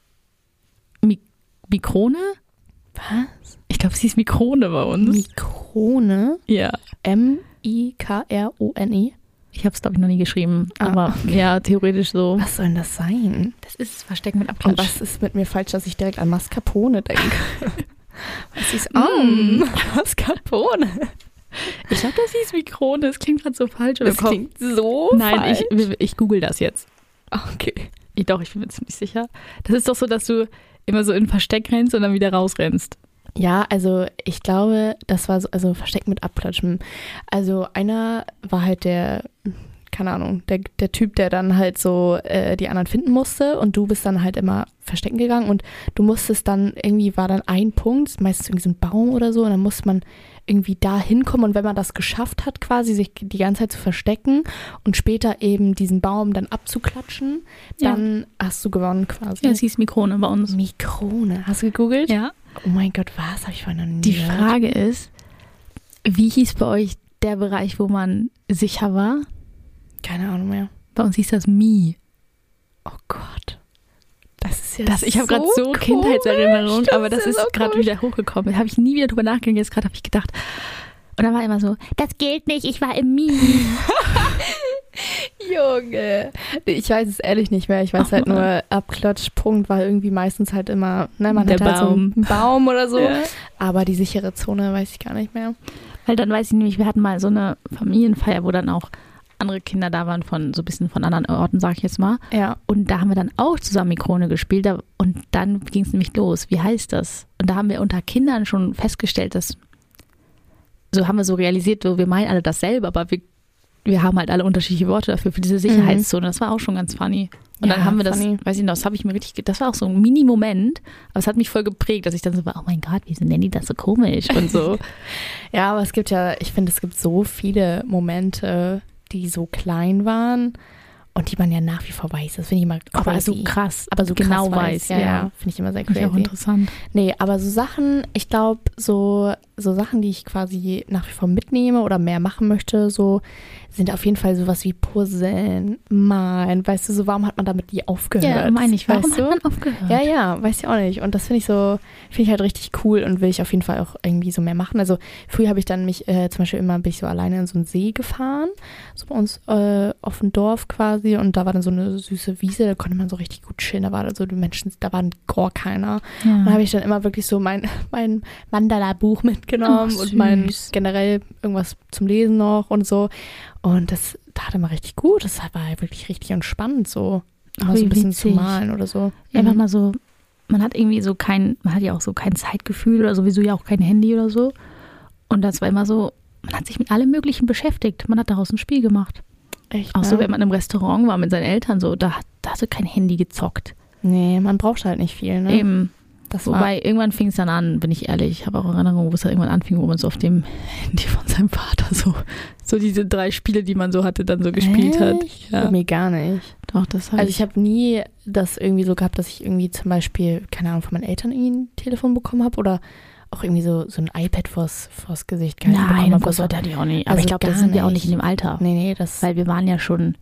Mi Mikrone?
Was?
Ich glaube, es hieß Mikrone bei uns.
Mikrone?
ja.
M I K R O N E?
Ich habe es, glaube ich, noch nie geschrieben.
Ah,
Aber ja, theoretisch so.
Was soll denn das sein?
Das ist Verstecken mit
Und
Abklatsch.
was ist mit mir falsch, dass ich direkt an Mascarpone denke? Was ist
Mm.
mm, Mascarpone?
Ich glaube, das hieß Mikrone. Das klingt gerade so falsch.
Das klingt so
Nein,
falsch.
ich, ich google das jetzt.
Okay.
Ich, doch, ich bin mir ziemlich sicher. Das ist doch so, dass du immer so in ein Versteck rennst und dann wieder rausrennst.
Ja, also ich glaube, das war so, also Versteck mit Abklatschen. Also einer war halt der, keine Ahnung, der, der Typ, der dann halt so äh, die anderen finden musste und du bist dann halt immer verstecken gegangen und du musstest dann, irgendwie war dann ein Punkt, meistens irgendwie so ein Baum oder so und dann musste man irgendwie da hinkommen und wenn man das geschafft hat, quasi sich die ganze Zeit zu verstecken und später eben diesen Baum dann abzuklatschen,
Ja.
dann hast du gewonnen quasi.
Ja, es hieß Mikrone bei uns.
Mikrone. Hast du gegoogelt?
Ja.
Oh mein Gott, was? Habe ich vorhin noch nie
Die
gehört.
Frage ist, wie hieß bei euch der Bereich, wo man sicher war?
Keine Ahnung mehr.
Bei uns hieß das Mi.
Oh Gott. ist ja
das, ich habe
so
gerade so
komisch.
Kindheitserinnerung,
Das
aber das
ist
ist
so
gerade
komisch.
wieder hochgekommen. Da habe ich nie wieder drüber nachgedacht. Jetzt gerade habe ich gedacht. Und dann war immer so, das gilt nicht, ich war im Mii.
Junge. Nee, ich weiß es ehrlich nicht mehr. Ich weiß halt nur, Abklatschpunkt war irgendwie meistens halt immer, ne, man
Der
hat halt
Baum.
so einen Baum oder so.
Ja.
Aber die sichere Zone weiß ich gar nicht mehr.
Weil dann weiß ich nämlich, wir hatten mal so eine Familienfeier, wo dann auch andere Kinder da waren von so ein bisschen von anderen Orten, sag ich jetzt mal.
Ja.
Und da haben wir dann auch zusammen Mikrone gespielt. Da- Und dann ging es nämlich los. Wie heißt das? Und da haben wir unter Kindern schon festgestellt, dass, so haben wir so realisiert, so, wir meinen alle dasselbe, aber wir, wir haben halt alle unterschiedliche Worte dafür, für diese Sicherheitszone. Das war auch schon ganz funny. Und
Ja,
dann haben wir das,
funny.
weiß ich noch, das habe ich mir richtig, ge- das war auch so ein Mini-Moment, aber es hat mich voll geprägt, dass ich dann so war, oh mein Gott, wieso nennen die das so komisch und so.
Ja, aber es gibt ja, ich finde, es gibt so viele Momente, die so klein waren und die man ja nach wie vor weiß. Das finde ich immer crazy.
Aber so krass,
aber so
genau
krass
weiß,
ja,
ja.
ja. Finde ich immer sehr
Finde ich auch
crazy.
interessant.
Nee, aber so Sachen, ich glaube, so, so Sachen, die ich quasi nach wie vor mitnehme oder mehr machen möchte, so sind auf jeden Fall sowas wie Puzzeln, Malen. Weißt du, so warum hat man damit nie aufgehört?
Ja, meine ich, warum
weißt du?
hat man aufgehört?
Ja, ja, weiß ich auch nicht. Und das finde ich so, finde ich halt richtig cool und will ich auf jeden Fall auch irgendwie so mehr machen. Also früher habe ich dann mich äh, zum Beispiel immer, bin ich so alleine in so einen See gefahren, so bei uns äh, auf dem Dorf quasi und da war dann so eine süße Wiese, da konnte man so richtig gut chillen, da war so die Menschen, da war gar keiner.
Ja.
Und da habe ich dann immer wirklich so mein, mein Mandala-Buch mitgenommen
Ach,
und mein
süß.
generell irgendwas zum Lesen noch und so. Und das tat immer richtig gut. Das war halt wirklich richtig entspannt, so
Ach,
mal so
wie
ein bisschen zu
witzig.
malen oder so.
Einfach
Mhm.
mal so, man hat irgendwie so kein, man hat ja auch so kein Zeitgefühl oder sowieso ja auch kein Handy oder so. Und das war immer so, man hat sich mit allem Möglichen beschäftigt. Man hat daraus ein Spiel gemacht.
Echt,
Auch
ne?
so, wenn man im Restaurant war mit seinen Eltern, so, da, hat- da hast du kein Handy gezockt.
Nee, man braucht halt nicht viel, ne?
Eben.
Das war,
Wobei, irgendwann fing es dann an, bin ich ehrlich. Ich habe auch Erinnerungen, wo es dann irgendwann anfing, wo man so auf dem Handy von seinem Vater so, so diese drei Spiele, die man so hatte, dann so gespielt hat.
Echt?
Ja.
Bei mir gar nicht.
Doch, das habe
Also ich habe nie das irgendwie so gehabt, dass ich irgendwie zum Beispiel, keine Ahnung, von meinen Eltern irgendwie ein Telefon bekommen habe oder auch irgendwie so, so ein iPad vors, vors Gesicht gehalten
Nein,
bekommen
um
habe.
Gottes
oder
Willen,
so.
hatte ich auch nicht. Aber
Also
ich glaube, da
gar
sind wir auch
nicht.
nicht in dem Alter.
Nee, nee, das...
Weil wir waren ja schon,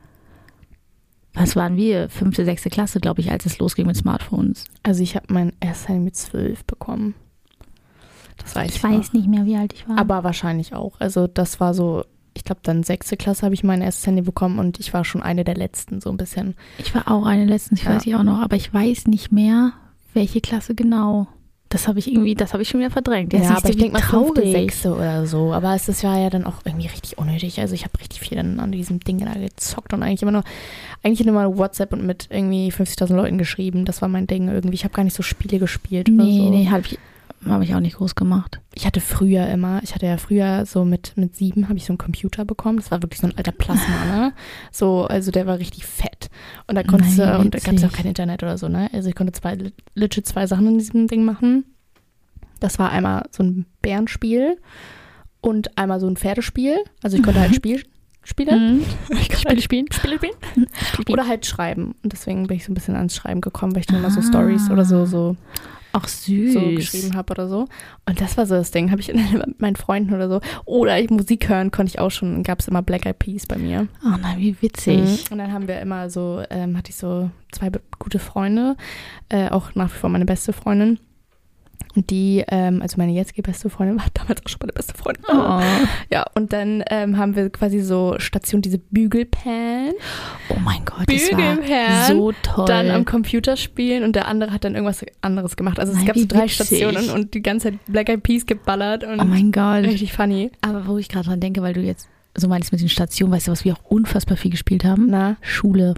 was waren wir? Fünfte, sechste Klasse, glaube ich, als es losging mit Smartphones.
Also ich habe mein erstes Handy mit zwölf bekommen. Das weiß ich,
Ich weiß nicht mehr, wie alt ich war.
Aber wahrscheinlich auch. Also das war so, ich glaube dann sechste Klasse habe ich mein erstes Handy bekommen und ich war schon eine der letzten so ein bisschen.
ich war auch eine letztens, ich
Ja.
weiß ich auch noch, aber ich weiß nicht mehr, welche Klasse genau. Das habe ich irgendwie, das habe ich schon wieder verdrängt. Jetzt
ja,
siehst
aber
du,
ich
wie
denke mal fünfte,
traurig.
sechste oder so. Aber es das war ja dann auch irgendwie richtig unnötig. Also ich habe richtig viel dann an diesem Ding da gezockt und eigentlich immer nur, eigentlich immer nur WhatsApp und mit irgendwie fünfzigtausend Leuten geschrieben. Das war mein Ding irgendwie. Ich habe gar nicht so Spiele gespielt oder
Nee,
so.
nee, habe ich, hab ich auch nicht groß gemacht.
Ich hatte früher immer, ich hatte ja früher so mit, mit sieben habe ich so einen Computer bekommen. Das war wirklich so ein alter Plasma, ne? So, also der war richtig fett. Und da konntest
Nein,
du, und da gab es
witzig.
auch kein Internet oder so, ne? Also ich konnte zwei, legit zwei Sachen in diesem Ding machen. Das war einmal so ein Bärenspiel und einmal so ein Pferdespiel. Also ich konnte halt Spiel spielen.
Mhm.
Ich konnte
Spiele spielen.
Spiele spielen.
Spiele.
Oder halt schreiben. Und deswegen bin ich so ein bisschen ans Schreiben gekommen, weil ich dann immer so
Ah.
Stories oder so, so
Ach, süß.
so geschrieben habe oder so. Und das war so das Ding, habe ich mit meinen Freunden oder so. Oder ich Musik hören konnte ich auch schon, gab es immer Black Eyed Peas bei mir.
Oh nein, wie witzig.
Und dann haben wir immer so, ähm, hatte ich so zwei be- gute Freunde, äh, auch nach wie vor meine beste Freundin. Und die, ähm, also meine jetzige beste Freundin war damals auch schon meine beste Freundin.
Oh.
Ja, und dann ähm, haben wir quasi so Station, diese Bügelpan.
Oh mein Gott, das war
Bügelperlen,
so toll.
Dann am Computer spielen und der andere hat dann irgendwas anderes gemacht. Also es
Nein,
gab
wie
so drei
witzig.
Stationen und die ganze Zeit Black Eyed Peas geballert und
oh mein Gott.
richtig funny.
Aber wo ich gerade dran denke, weil du jetzt so meinst mit den Stationen, weißt du, was wir auch unfassbar viel gespielt haben?
Na,
Schule.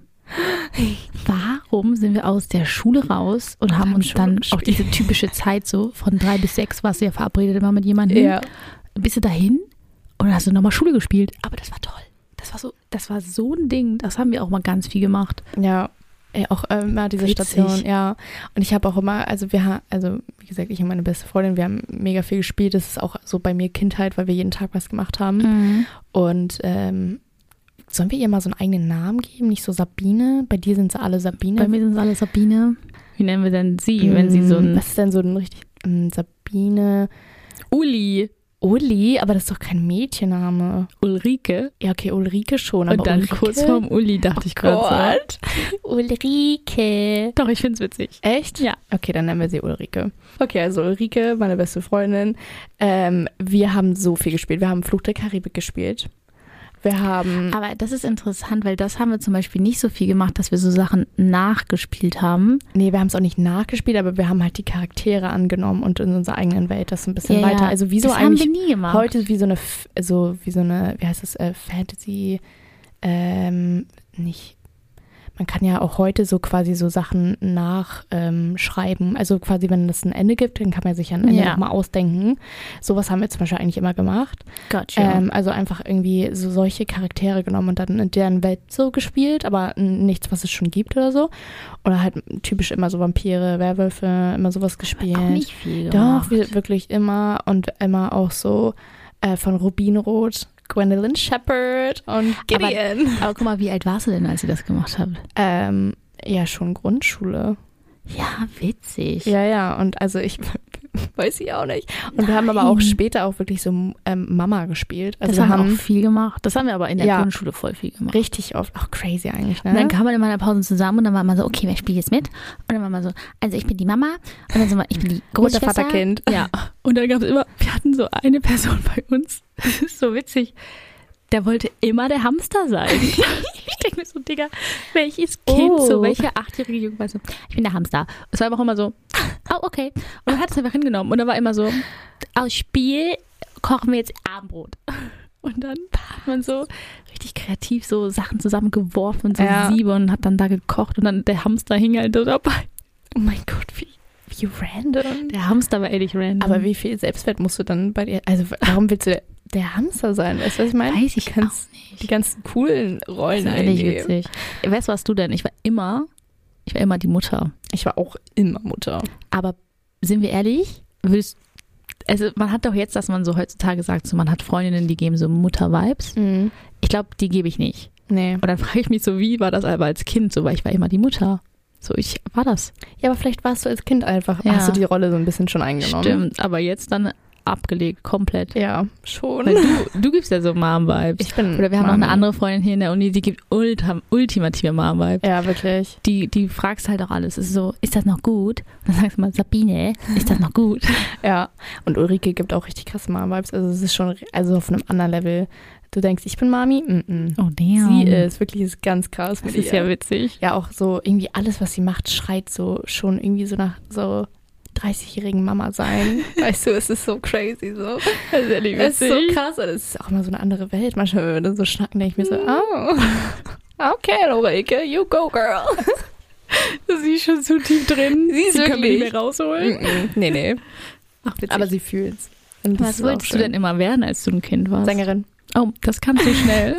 Warum sind wir aus der Schule raus und haben
haben
uns
Schule
dann
gespielt.
auch diese typische Zeit so von drei bis sechs warst du ja verabredet immer mit jemandem.
ja.
Bist du dahin und dann hast du nochmal Schule gespielt. Aber das war toll. Das war so, das war so ein Ding. Das haben wir auch mal ganz viel gemacht.
Ja, ja, auch äh, immer diese
Witzig.
Station, ja. Und ich habe auch immer, also wir haben, also wie gesagt, ich und meine beste Freundin, wir haben mega viel gespielt. Das ist auch so bei mir Kindheit, weil wir jeden Tag was gemacht haben.
Mhm.
Und ähm, sollen wir ihr mal so einen eigenen Namen geben? Nicht so Sabine? Bei dir sind sie alle Sabine.
Bei mir sind es alle Sabine. Wie nennen wir denn sie, wenn sie so ein
Was ist denn so ein richtig ähm, Sabine?
Uli.
Uli, aber das ist doch kein Mädchenname.
Ulrike.
Ja, okay, Ulrike schon, aber
Und dann
Ulrike?
kurz vorm Uli dachte
Oh
ich gerade so.
Ulrike.
Doch, ich find's witzig.
Echt?
Ja.
Okay, dann nennen wir sie Ulrike. Okay, also Ulrike, meine beste Freundin. Ähm, wir haben so viel gespielt. Wir haben Fluch der Karibik gespielt. Wir haben...
Aber das ist interessant, weil das haben wir zum Beispiel nicht so viel gemacht, dass wir so Sachen nachgespielt haben.
Nee, wir haben es auch nicht nachgespielt, aber wir haben halt die Charaktere angenommen und in unserer eigenen Welt das ein bisschen
Ja,
weiter.
ja.
Also wie so
das
eigentlich
haben wir nie gemacht.
heute wie so eine, F- also wie so eine, wie heißt das, äh, Fantasy, ähm, nicht, man kann ja auch heute so quasi so Sachen nachschreiben. Ähm, also quasi, wenn es ein Ende gibt, dann kann man sich ein Ende
Ja.
nochmal ausdenken. Sowas haben wir zum Beispiel eigentlich immer gemacht.
Gotcha.
Ähm, also einfach irgendwie so solche Charaktere genommen und dann in deren Welt so gespielt, aber n- nichts, was es schon gibt oder so. Oder halt typisch immer so Vampire, Werwölfe, immer sowas gespielt.
Auch nicht viel
Doch,
gemacht.
wir, wirklich immer und immer auch so äh, von Rubinrot, Gwendolyn Shepherd und Gideon.
Aber guck mal, wie alt warst du denn, als ihr das gemacht habt?
Ähm, ja, schon Grundschule.
Ja, witzig.
Ja, ja, und also ich weiß ich auch nicht. Und wir haben aber auch
Nein.
später auch wirklich so ähm, Mama gespielt. Also
das
wir
haben wir
haben
auch viel gemacht. Das haben wir aber in der
Ja.
Grundschule voll viel gemacht.
richtig oft, auch crazy eigentlich, ne?
Und dann kam man in meiner Pause zusammen und dann war man so, okay, wer spielt jetzt mit? Und dann war man so, also ich bin die Mama und dann so, ich bin die
Mutter,
Großschwester.
Vater, Kind.
Ja. Und dann gab es immer, wir hatten so eine Person bei uns, das ist so witzig, der wollte immer der Hamster sein. Ich denke mir so, Digga, welches Kind,
Oh.
so welcher achtjährige Junge war so, ich bin der Hamster. Es war aber auch immer so, oh, okay. Und dann hat es einfach hingenommen und dann war immer so, aus Spiel kochen wir jetzt Abendbrot. Und dann hat man so richtig kreativ so Sachen zusammengeworfen, so
Ja.
Siebe und hat dann da gekocht und dann der Hamster hing halt so dabei.
Oh mein Gott, wie, wie random.
Der Hamster war ehrlich random.
Aber wie viel Selbstwert musst du dann bei dir, also warum willst du der, der Hamster sein? Weißt du, was ich meine?
Weiß ich
Du kannst
auch nicht.
die ganzen coolen Rollen
Das ist ehrlich
eingeben.
witzig. Weißt du, was du denn? Ich war immer, ich war immer die Mutter.
Ich war auch immer Mutter.
Aber sind wir ehrlich? Willst, also man hat doch jetzt, dass man so heutzutage sagt, so man hat Freundinnen, die geben so Mutter-Vibes.
Mhm.
Ich glaube, die gebe ich nicht.
Nee.
Und dann frage ich mich so, wie war das aber als Kind so? Weil ich war immer die Mutter. So, ich war das.
Ja, aber vielleicht warst du als Kind einfach,
Ja.
hast du die Rolle so ein bisschen schon eingenommen.
Stimmt, aber jetzt dann abgelegt, komplett.
Ja, schon.
Weil du, du gibst ja so Mom-Vibes.
Ich bin
Oder wir haben noch eine
Mami.
andere Freundin hier in der Uni, die gibt ultra, ultimative Mom-Vibes.
Ja, wirklich.
Die, die fragst halt auch alles. Es ist so, ist das noch gut? Und dann sagst du mal, Sabine, ist das noch gut?
Ja. Und Ulrike gibt auch richtig krasse Mom-Vibes. Also es ist schon, also auf einem anderen Level. Du denkst, ich bin Mami? Mm-mm.
Oh, damn.
Sie ist, wirklich ist ganz krass
Das
mit
ist
ihr.
ja witzig.
Ja, auch so irgendwie alles, was sie macht, schreit so schon irgendwie so nach so dreißigjährigen Mama sein. Weißt du, es ist so crazy so.
Das ist ehrlich
Es ist so
witzig.
krass und es ist auch immer so eine andere Welt. Manchmal, wenn wir dann so schnacken, denke ich mir so, oh, okay, Ulrike, you go, girl.
Sie ist schon zu tief drin.
Sie ist
Die können wir nicht
wirklich-
mehr rausholen.
Mm-mm. Nee, nee.
Ach, witzig.
Aber sie fühlt's. Und das
was
ist auch
wolltest du
schön.
denn immer werden, als du ein Kind warst?
Sängerin.
Oh, das kannst du schnell.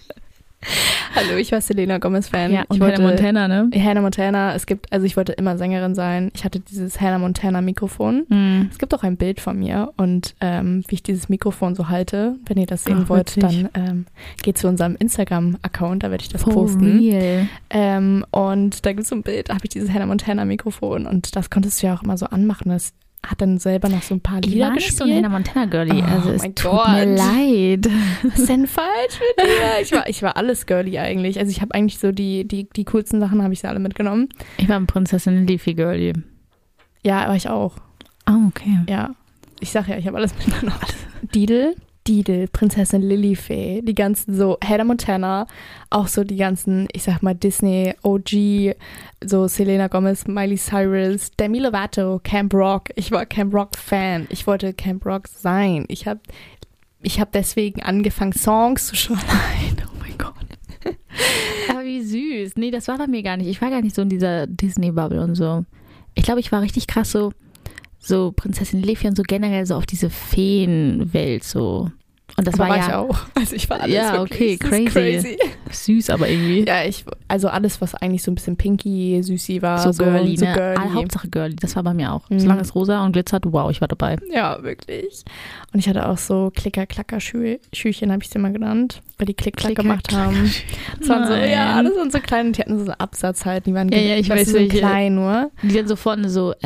Hallo, ich war Selena Gomez-Fan.
ja, und
ich wollte,
Hannah Montana, ne?
Hannah Montana, es gibt, also ich wollte immer Sängerin sein. Ich hatte dieses Hannah Montana-Mikrofon.
Mhm.
Es gibt auch ein Bild von mir und ähm, wie ich dieses Mikrofon so halte. Wenn ihr das sehen
Ach,
wollt,
witzig.
dann ähm, geht zu unserem Instagram-Account, da werde ich das
For
posten.
real.
Ähm, und da gibt es so ein Bild, da habe ich dieses Hannah Montana-Mikrofon und das konntest du ja auch immer so anmachen. Das hat dann selber noch so ein paar
Ich
Lieder
war nicht
gespielt.
so ein Hannah Montana Girlie.
Oh
also es
mein
tut
Gott.
mir leid.
Was ist denn falsch mit dir? Ich war, ich war alles girly eigentlich. Also ich habe eigentlich so die, die, die coolsten Sachen habe ich sie alle mitgenommen.
Ich war ein Prinzessin Leafy Girlie.
Ja, aber ich auch.
Oh, okay.
Ja. Ich sag ja, ich habe alles mitgenommen. Didel, Didel, Prinzessin Lilifee, die ganzen so Hannah Montana, auch so die ganzen, ich sag mal Disney, O G, so Selena Gomez, Miley Cyrus, Demi Lovato, Camp Rock. Ich war Camp Rock Fan. Ich wollte Camp Rock sein. Ich habe ich hab deswegen angefangen, Songs zu schreiben.
Oh mein Gott. Aber wie süß. Nee, das war bei mir gar nicht. Ich war gar nicht so in dieser Disney-Bubble und so. Ich glaube, ich war richtig krass so, so Prinzessin Leafy und so generell so auf diese Feenwelt so. Und das
Aber
war,
war
ja
ich auch. Also ich war alles
Ja,
wirklich.
okay,
Das ist
crazy. süß, aber irgendwie
Ja, ich, also alles, was eigentlich so ein bisschen pinky, süßi war.
so girly,
so
ne?
girly.
Ah, Hauptsache girly. Das war bei mir auch.
Mhm.
Solange es rosa und glitzert, wow, ich war dabei.
Ja, wirklich. Und ich hatte auch so Klicker-Klacker-Schüchchen, habe ich sie mal genannt, weil die Klick-Klack gemacht haben. Das waren so,
Nein.
ja, das waren so kleine, die hatten so einen Absatz halt, die waren
Ja, ja, ich
weißt
weiß
du, so
welche.
klein nur.
Die dann so vorne so, äh,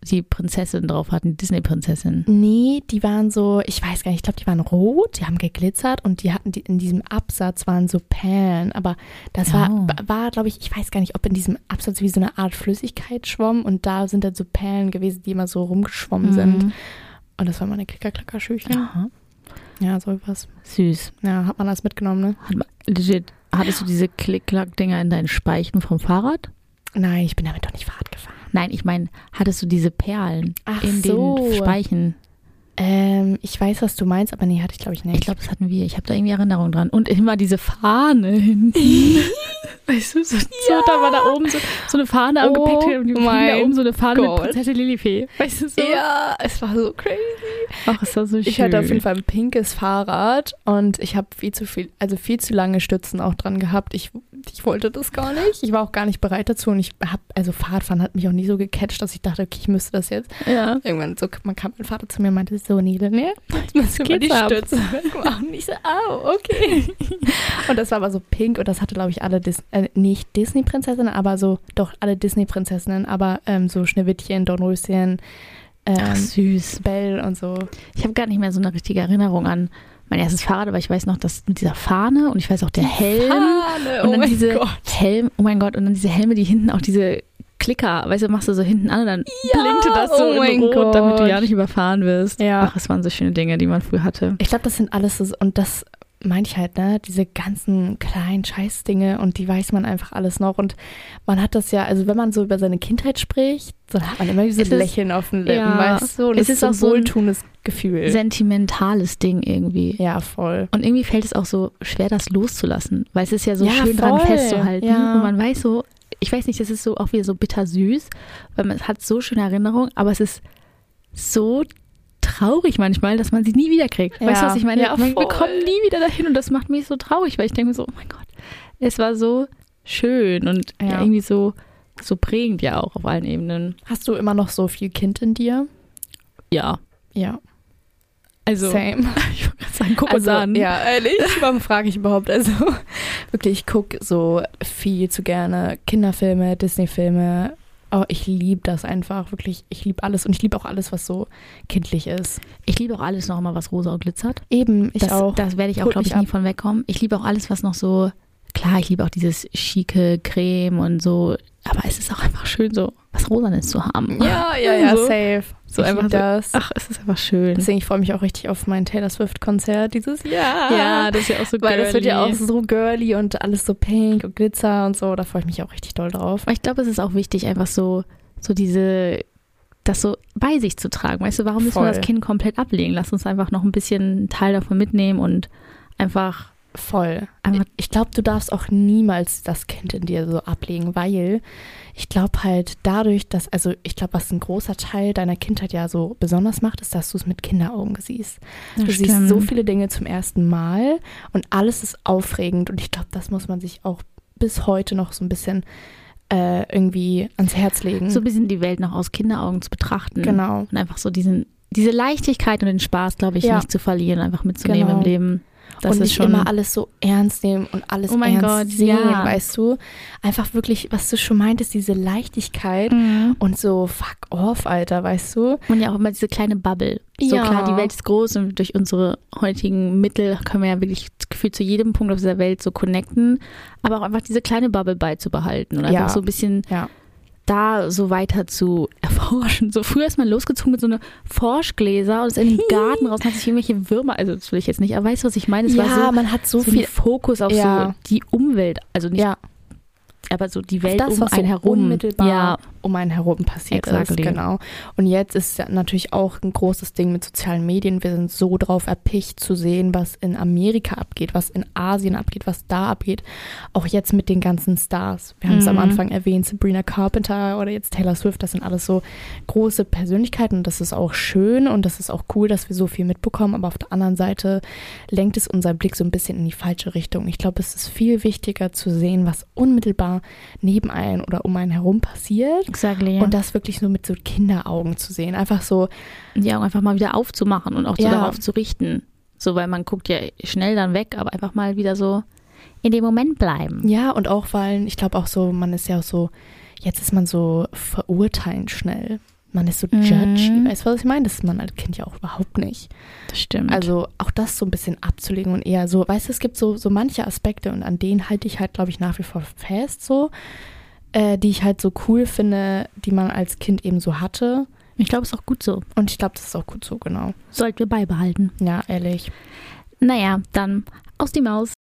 die Prinzessin drauf hatten, die Disney-Prinzessin.
Nee, die waren so, ich weiß gar nicht, ich glaube, die waren rot, die haben geglitzert und die hatten die, in diesem Absatz waren so Perlen, aber das
Oh.
war, war glaube ich, ich weiß gar nicht, ob in diesem Absatz wie so eine Art Flüssigkeit schwamm und da sind dann so Perlen gewesen, die immer so rumgeschwommen
Mhm.
sind. Und das war mal eine Klicker-Klacker-Schüchchen.
Aha.
Ja, so was.
Süß.
Ja, hat man das mitgenommen, ne?
Hat man, legit, hattest du diese Klick-Klack-Dinger in deinen Speichen vom Fahrrad?
Nein, ich bin damit doch nicht Fahrrad gefahren.
Nein, ich meine, hattest du diese Perlen
Ach
in
so.
den Speichen?
Ähm, ich weiß, was du meinst, aber nee, hatte ich glaube ich nicht.
Ich glaube, das hatten wir. Ich habe da irgendwie Erinnerung dran. Und immer diese Fahne hinten. Weißt du, so, so da war da oben so, so eine Fahne am
Oh
Gepäck und die fing da
mein
oben so eine Fahne
Gott.
mit Prinzessin Lilifee. Weißt du so?
Ja, es war so crazy.
Ach, ist das so schön.
Ich hatte auf jeden Fall ein pinkes Fahrrad und ich habe viel zu viel, also viel zu lange Stützen auch dran gehabt. Ich, ich wollte das gar nicht. Ich war auch gar nicht bereit dazu und ich habe, also Fahrradfahren hat mich auch nie so gecatcht, dass ich dachte, okay, ich müsste das jetzt.
Ja.
Irgendwann so, man kam mein Vater zu mir und meinte, so Nele, ne? Jetzt musst du mal die
geht's ab.
Stütze machen. Und ich so, au, okay. Und das war aber so pink und das hatte, glaube ich, alle, Dis äh, nicht Disney-Prinzessinnen, aber so, doch alle Disney-Prinzessinnen, aber ähm, so Schneewittchen, Dornröschen, ähm,
Ach, süß.
Belle und so.
Ich habe gar nicht mehr so eine richtige Erinnerung an mein erstes Fahrrad, aber ich weiß noch, dass mit dieser Fahne und ich weiß auch der Helm.
Fahne,
Und
oh
dann
mein
diese
Gott.
Helm, oh mein Gott, und dann diese Helme, die hinten auch diese Klicker, weißt du, machst du so hinten an und dann
Ja,
blinkte das so
oh mein
in Rot, damit du
Gott.
ja nicht überfahren wirst.
Ja.
Ach, das waren so schöne Dinge, die man früher hatte.
Ich glaube, das sind alles so, und das meine ich halt, ne, diese ganzen kleinen Scheißdinge und die weiß man einfach alles noch und man hat das ja, also wenn man so über seine Kindheit spricht, dann hat man immer dieses
Es ist-
Lächeln auf den Lippen,
ja,
weißt du, und
es
es ist
ist
so
auch
ein
so ein
wohltuendes Gefühl.
Sentimentales Ding irgendwie.
Ja, voll.
Und irgendwie fällt es auch so schwer, das loszulassen, weil es ist ja so
Ja,
schön dran
voll.
festzuhalten.
Ja.
Und man weiß so, ich weiß nicht, das ist so auch wieder so bittersüß, weil man es hat so schöne Erinnerungen, aber es ist so traurig manchmal, dass man sie nie wieder kriegt.
Ja.
Weißt du, was ich meine?
Ja,
man, wir
voll.
kommen nie wieder dahin und das macht mich so traurig, weil ich denke mir so, oh mein Gott, es war so schön und
Ja.
ja, irgendwie so, so prägend ja auch auf allen Ebenen.
Hast du immer noch so viel Kind in dir?
Ja,
Ja,
also
same.
ich wollte gerade sagen, guck
Also,
uns an.
ja, ehrlich, warum frage ich überhaupt? Also wirklich, ich gucke so viel zu gerne Kinderfilme, Disney-Filme. Oh, ich liebe das einfach, wirklich. Ich liebe alles und ich liebe auch alles, was so kindlich ist.
Ich liebe auch alles noch immer, was rosa und glitzert.
Eben, ich
das,
auch.
Das werde ich auch,
Holt
glaube ich,
mich
nie von wegkommen. Ich liebe auch alles, was noch so, klar, ich liebe auch dieses schicke Creme und so, aber es ist auch einfach schön, so was Rosanes zu haben.
Ja, ja, ja,
so,
safe.
So
ich
einfach
lieb
so,
das.
ach, es ist einfach schön.
Deswegen, ich freue mich auch richtig auf mein Taylor Swift-Konzert dieses Jahr.
Ja, das ist ja auch so
Weil das wird ja auch
girly.
so girly und alles so pink und Glitzer und so. Da freue ich mich auch richtig doll drauf.
Aber ich glaube, es ist auch wichtig, einfach so, so diese, das so bei sich zu tragen. Weißt du, warum müssen wir
Voll.
das Kind komplett ablegen? Lass uns einfach noch ein bisschen einen Teil davon mitnehmen und einfach
Voll.
Einfach-
Ich glaube, du darfst auch niemals das Kind in dir so ablegen, weil ich glaube halt dadurch, dass, also ich glaube, was ein großer Teil deiner Kindheit ja so besonders macht, ist, dass du es mit Kinderaugen siehst. Du
Das
siehst
stimmt.
so viele Dinge zum ersten Mal und alles ist aufregend und ich glaube, das muss man sich auch bis heute noch so ein bisschen äh, irgendwie ans Herz legen.
so ein bisschen die Welt noch aus Kinderaugen zu betrachten.
Genau.
Und einfach so diesen, diese Leichtigkeit und den Spaß, glaube ich,
Ja.
nicht zu verlieren, einfach mitzunehmen
Genau.
im Leben. Das
und
ist
nicht
schon
immer alles so ernst nehmen und alles
Oh mein
ernst
Gott,
sehen,
ja.
weißt du? Einfach wirklich, was du schon meintest, diese Leichtigkeit
Mhm.
und so fuck off, Alter, weißt du?
Und ja auch immer diese kleine Bubble. So
Ja.
klar, die Welt ist groß und durch unsere heutigen Mittel können wir ja wirklich gefühlt zu jedem Punkt auf dieser Welt so connecten, aber auch einfach diese kleine Bubble beizubehalten und einfach
Ja.
so ein bisschen
Ja.
da so weiter zu erforschen. So früher ist man losgezogen mit so einer Forschgläser und ist in den Garten raus und hat sich irgendwelche Würmer, also das will ich jetzt nicht, aber weißt du, was ich meine? Es
ja,
war so,
man hat so,
so
viel
ein Fokus auf
Ja.
so die Umwelt, also nicht,
ja,
aber so die
auf
Welt
das,
um
was
einen
so
herum.
unmittelbar
Ja,
um einen herum passiert
Exactly.
ist, genau. Und jetzt ist ja natürlich auch ein großes Ding mit sozialen Medien. Wir sind so drauf erpicht zu sehen, was in Amerika abgeht, was in Asien abgeht, was da abgeht. Auch jetzt mit den ganzen Stars. Wir haben es am
Mhm.
Anfang erwähnt, Sabrina Carpenter oder jetzt Taylor Swift, das sind alles so große Persönlichkeiten und das ist auch schön und das ist auch cool, dass wir so viel mitbekommen, aber auf der anderen Seite lenkt es unseren Blick so ein bisschen in die falsche Richtung. Ich glaube, es ist viel wichtiger zu sehen, was unmittelbar neben einen oder um einen herum passiert.
exactly.
Und das wirklich nur mit so Kinderaugen zu sehen. Einfach so,
Und die Augen einfach mal wieder aufzumachen und auch so
Ja.
darauf zu richten. So, weil man guckt ja schnell dann weg, aber einfach mal wieder so in dem Moment bleiben.
ja, und auch, weil ich glaube auch so, man ist ja auch so, jetzt ist man so verurteilend schnell. man ist so
Mhm.
judgy. Weißt du, was ich meine? Das ist man als Kind ja auch überhaupt nicht.
Das stimmt.
Also auch das so ein bisschen abzulegen und eher so, weißt du, es gibt so, so manche Aspekte und an denen halte ich halt, glaube ich, nach wie vor fest so, äh, die ich halt so cool finde, die man als Kind eben so hatte.
ich glaube, es ist auch gut so.
Und ich glaube, das ist auch gut so, genau.
Sollten wir beibehalten.
Ja, ehrlich.
Naja, dann aus die Maus.